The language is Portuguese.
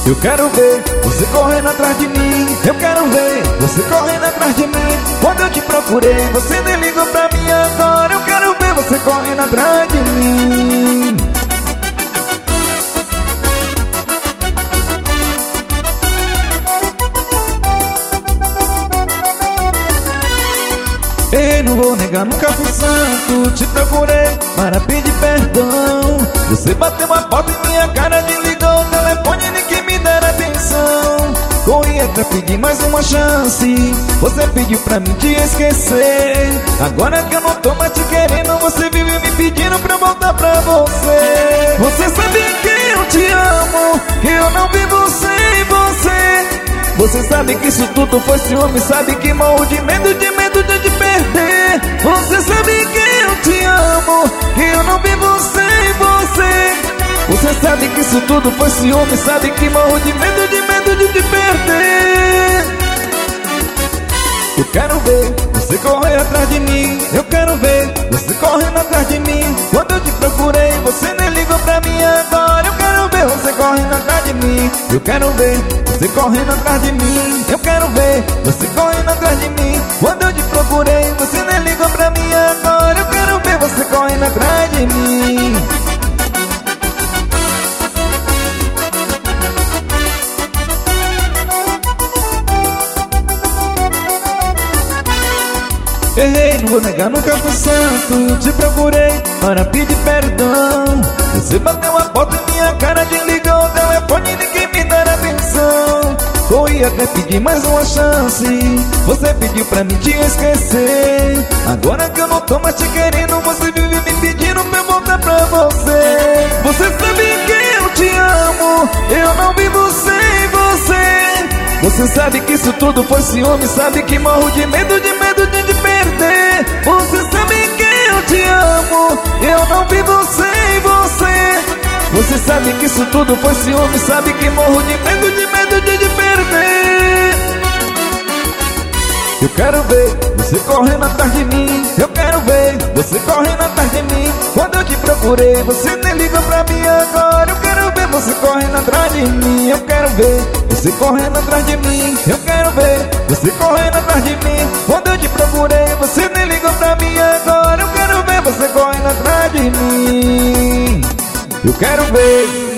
Eu quero ver você correndo atrás de mim. Eu quero ver você correndo atrás de mim. Quando eu te procurei, você nem ligou pra mim. Agora eu quero ver você correndo atrás de mim. Ei, não vou negar, nunca fui santo. Te procurei para pedir perdão. Você bateu uma porta em minha cara, desligou o telefone, nem que me dera atenção. Corri pra pedir mais uma chance. Você pediu pra mim te esquecer. Agora que eu não tô mais te querendo, você vive me pedindo pra voltar pra você. Você sabe que eu te amo, que eu não vivo sem você. Você sabe que isso tudo foi ciúme, sabe que morro de medo de te perder. Você sabe que eu te amo, que eu não vivo sem você. Você sabe que isso tudo foi ciúme, sabe que morro de medo de te perder. Eu quero ver você correr atrás de mim. Eu quero ver você correndo atrás de mim. Quando eu te procurei, você nem ligou pra mim. Agora eu quero ver você correndo atrás de mim. Eu quero ver você correndo atrás de mim. Eu quero ver você correndo atrás de mim. Quando eu te procurei, você nem ligou pra mim. Agora eu quero ver você correndo atrás de mim. Errei, não vou negar, nunca fui santo. Te procurei para pedir perdão. Você bateu a porta em minha cara, desligou o telefone, ninguém me dera atenção. Corri até pedir mais uma chance. Você pediu pra mim te esquecer. Agora que eu não tô mais te querendo, você vive me pedindo pra eu voltar pra você. Você sabe que eu te amo, eu não vivo sem você. Você sabe que isso tudo foi ciúme, sabe que morro de medo de te perder. Você sabe que eu te amo, eu não vivo sem você. Você sabe que isso tudo foi ciúme, sabe que morro de medo de te perder. Eu quero ver você correndo atrás de mim. Eu quero ver você correndo atrás de mim. Quando eu te procurei, você nem ligou pra mim. Agora eu quero ver você correndo atrás de mim. Eu quero ver você correndo atrás de mim. Eu quero ver você correndo atrás de mim. Quando eu te procurei, você nem ligou pra mim. Agora eu quero ver você correndo atrás de mim. Eu quero ver